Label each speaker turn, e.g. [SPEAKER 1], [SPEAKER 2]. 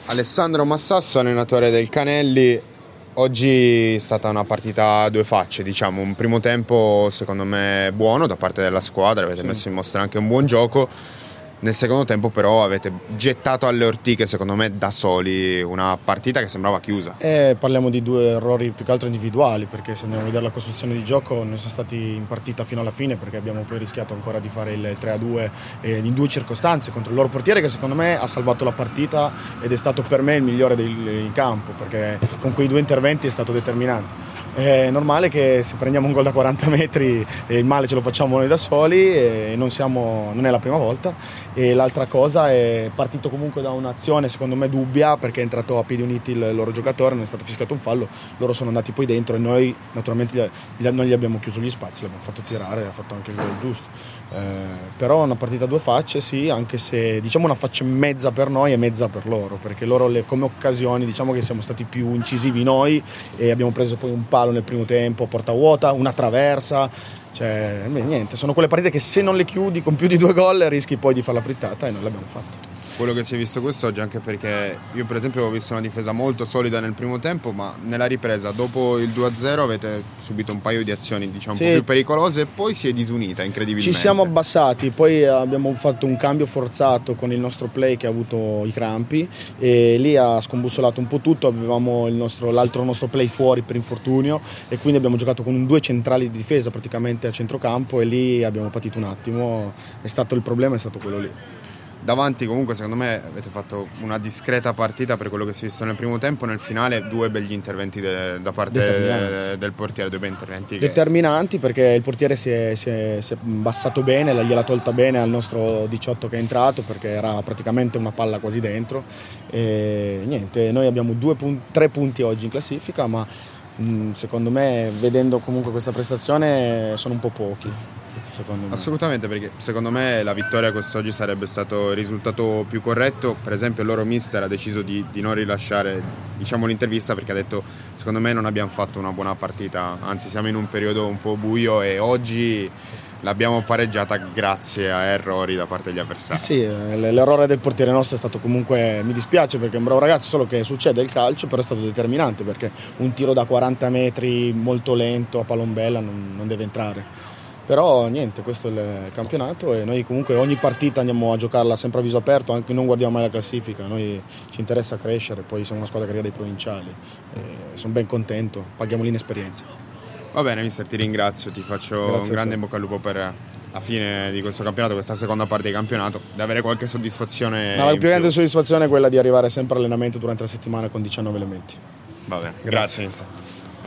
[SPEAKER 1] Alessandro Massasso, allenatore del Canelli. Oggi è stata una partita a due facce, diciamo, un primo tempo secondo me buono da parte della squadra, avete messo in mostra anche un buon gioco. Nel secondo tempo però avete gettato alle ortiche, secondo me da soli, una partita che sembrava chiusa.
[SPEAKER 2] Parliamo di due errori più che altro individuali, perché se andiamo a vedere la costruzione di gioco noi siamo stati in partita fino alla fine, perché abbiamo poi rischiato ancora di fare il 3-2 in due circostanze contro il loro portiere, che secondo me ha salvato la partita ed è stato per me il migliore in campo, perché con quei due interventi è stato determinante. È normale che se prendiamo un gol da 40 metri il male ce lo facciamo noi da soli e non è la prima volta. E l'altra cosa è partito comunque da un'azione secondo me dubbia, perché è entrato a piedi uniti il loro giocatore, non è stato fischiato un fallo, loro sono andati poi dentro e noi naturalmente non gli abbiamo chiuso gli spazi, l'abbiamo fatto tirare, ha fatto anche il gol giusto. Però una partita a due facce, sì, anche se diciamo una faccia mezza per noi e mezza per loro, perché loro come occasioni diciamo che siamo stati più incisivi noi e abbiamo preso poi un palo nel primo tempo, porta vuota, una traversa, cioè niente, sono quelle partite che se non le chiudi con più di 2 gol rischi poi di fare la frittata e non l'abbiamo fatta.
[SPEAKER 1] Quello che si è visto quest'oggi, anche perché io per esempio ho visto una difesa molto solida nel primo tempo, ma nella ripresa dopo il 2-0 avete subito un paio di azioni diciamo un po' più pericolose e poi si è disunita incredibilmente.
[SPEAKER 2] Ci siamo abbassati, poi abbiamo fatto un cambio forzato con il nostro play che ha avuto i crampi e lì ha scombussolato un po' tutto, avevamo l'altro nostro play fuori per infortunio e quindi abbiamo giocato con 2 centrali di difesa praticamente a centrocampo e lì abbiamo patito un attimo, il problema è stato quello lì.
[SPEAKER 1] Davanti comunque secondo me avete fatto una discreta partita per quello che si è visto nel primo tempo, nel finale 2 begli interventi da parte del portiere, 2 bei interventi
[SPEAKER 2] determinanti, perché il portiere si è abbassato bene, gliel'ha tolta bene al nostro 18 che è entrato, perché era praticamente una palla quasi dentro e niente, noi abbiamo 3 punti oggi in classifica, ma secondo me vedendo comunque questa prestazione sono un po' pochi.
[SPEAKER 1] Assolutamente, perché secondo me la vittoria quest'oggi sarebbe stato il risultato più corretto. Per esempio il loro mister ha deciso di non rilasciare diciamo l'intervista perché ha detto secondo me non abbiamo fatto una buona partita, anzi siamo in un periodo un po' buio e oggi l'abbiamo pareggiata grazie a errori da parte degli avversari.
[SPEAKER 2] Sì, l'errore del portiere nostro è stato comunque, mi dispiace perché è un bravo ragazzo, solo che succede il calcio, però è stato determinante perché un tiro da 40 metri molto lento a palombella non deve entrare. Però niente, questo è il campionato e noi comunque ogni partita andiamo a giocarla sempre a viso aperto, anche non guardiamo mai la classifica, noi ci interessa crescere, poi siamo una squadra che arriva dai provinciali, sono ben contento, paghiamo l'inesperienza.
[SPEAKER 1] Va bene mister, ti ringrazio, ti faccio un grande in bocca al lupo per la fine di questo campionato, questa seconda parte di campionato, di avere qualche soddisfazione.
[SPEAKER 2] La più grande soddisfazione è quella di arrivare sempre all'allenamento durante la settimana con 19 elementi.
[SPEAKER 1] Va bene, grazie mister.